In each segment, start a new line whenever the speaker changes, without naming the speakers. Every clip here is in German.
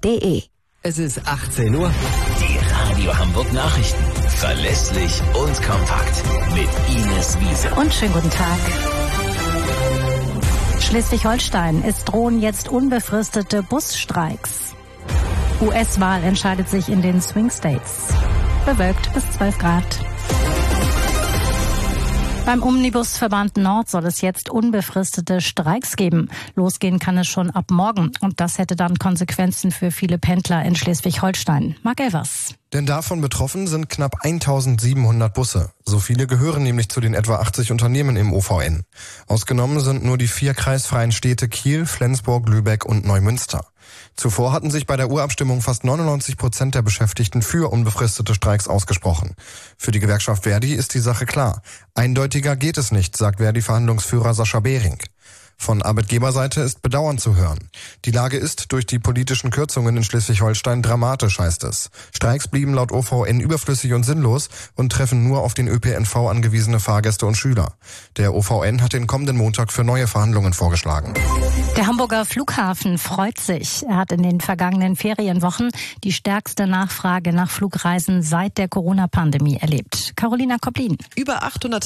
hambogneachrichten.de.
Es ist 18 Uhr. Die Radio Hamburg Nachrichten. Verlässlich und kompakt. Mit Ines Wiese.
Und schönen guten Tag. Schleswig-Holstein, es drohen jetzt unbefristete Busstreiks. US-Wahl entscheidet sich in den Swing States. Bewölkt bis 12 Grad. Beim Omnibusverband Nord soll es jetzt unbefristete Streiks geben. Losgehen kann es schon ab morgen. Und das hätte dann Konsequenzen für viele Pendler in Schleswig-Holstein. Marc Elvers.
Denn davon betroffen sind knapp 1700 Busse. So viele gehören nämlich zu den etwa 80 Unternehmen im OVN. Ausgenommen sind nur die 4 kreisfreien Städte Kiel, Flensburg, Lübeck und Neumünster. Zuvor hatten sich bei der Urabstimmung fast 99% der Beschäftigten für unbefristete Streiks ausgesprochen. Für die Gewerkschaft Verdi ist die Sache klar. Eindeutiger geht es nicht, sagt Verdi-Verhandlungsführer Sascha Behring. Von Arbeitgeberseite ist Bedauern zu hören. Die Lage ist durch die politischen Kürzungen in Schleswig-Holstein dramatisch, heißt es. Streiks blieben laut OVN überflüssig und sinnlos und treffen nur auf den ÖPNV angewiesene Fahrgäste und Schüler. Der OVN hat den kommenden Montag für neue Verhandlungen vorgeschlagen.
Der Hamburger Flughafen freut sich. Er hat in den vergangenen Ferienwochen die stärkste Nachfrage nach Flugreisen seit der Corona-Pandemie erlebt. Carolina Koplin.
Über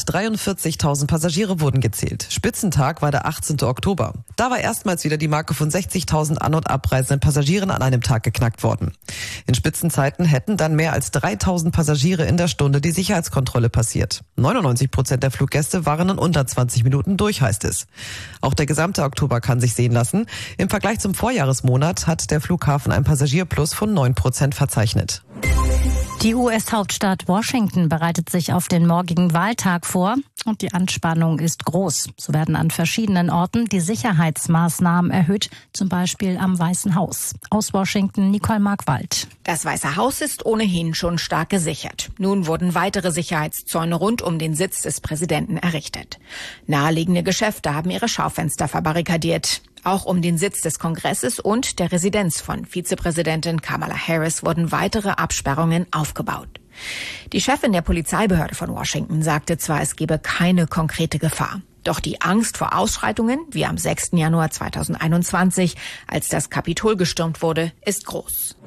843.000 Passagiere wurden gezählt. Spitzentag war der 18. Oktober. Da war erstmals wieder die Marke von 60.000 an- und abreisenden Passagieren an einem Tag geknackt worden. In Spitzenzeiten hätten dann mehr als 3.000 Passagiere in der Stunde die Sicherheitskontrolle passiert. 99% der Fluggäste waren in unter 20 Minuten durch, heißt es. Auch der gesamte Oktober kann sich sehen lassen. Im Vergleich zum Vorjahresmonat hat der Flughafen ein Passagierplus von 9% verzeichnet.
Die US-Hauptstadt Washington bereitet sich auf den morgigen Wahltag vor und die Anspannung ist groß. So werden an verschiedenen Orten die Sicherheitsmaßnahmen erhöht, zum Beispiel am Weißen Haus. Aus Washington Nicole Markwald.
Das Weiße Haus ist ohnehin schon stark gesichert. Nun wurden weitere Sicherheitszäune rund um den Sitz des Präsidenten errichtet. Naheliegende Geschäfte haben ihre Schaufenster verbarrikadiert. Auch um den Sitz des Kongresses und der Residenz von Vizepräsidentin Kamala Harris wurden weitere Absperrungen aufgebaut. Die Chefin der Polizeibehörde von Washington sagte zwar, es gebe keine konkrete Gefahr. Doch die Angst vor Ausschreitungen, wie am 6. Januar 2021, als das Kapitol gestürmt wurde, ist groß.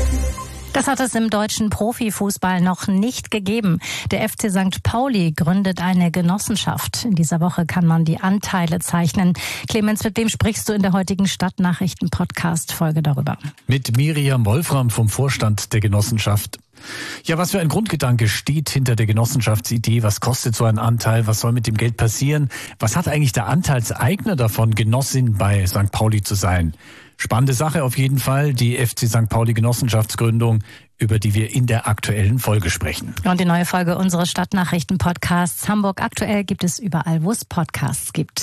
Das hat es im deutschen Profifußball noch nicht gegeben. Der FC St. Pauli gründet eine Genossenschaft. In dieser Woche kann man die Anteile zeichnen. Clemens, mit wem sprichst du in der heutigen Stadtnachrichten-Podcast-Folge darüber?
Mit Miriam Wolfram vom Vorstand der Genossenschaft. Ja, was für ein Grundgedanke steht hinter der Genossenschaftsidee? Was kostet so ein Anteil? Was soll mit dem Geld passieren? Was hat eigentlich der Anteilseigner davon, Genossin bei St. Pauli zu sein? Spannende Sache auf jeden Fall, die FC St. Pauli Genossenschaftsgründung, über die wir in der aktuellen Folge sprechen.
Und die neue Folge unseres Stadtnachrichten-Podcasts Hamburg aktuell gibt es überall, wo es Podcasts gibt.